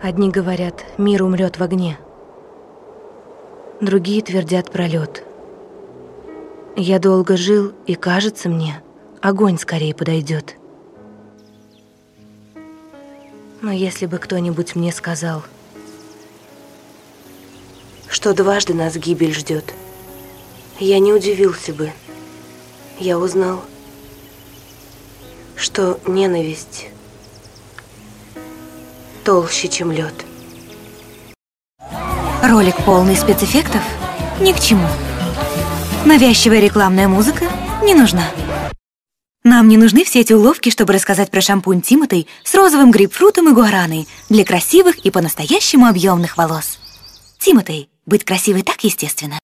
Одни говорят, мир умрет в огне. Другие твердят про лед. Я долго жил, и кажется мне, огонь скорее подойдет. Но если бы кто-нибудь мне сказал, что дважды нас гибель ждет, я не удивился бы. Я узнал, что ненависть толще, чем лед. Ролик полный спецэффектов ни к чему. Навязчивая рекламная музыка не нужна. Нам не нужны все эти уловки, чтобы рассказать про шампунь Тиматей с розовым грейпфрутом и гуараной для красивых и по-настоящему объемных волос. Тиматей. Быть красивой так естественно.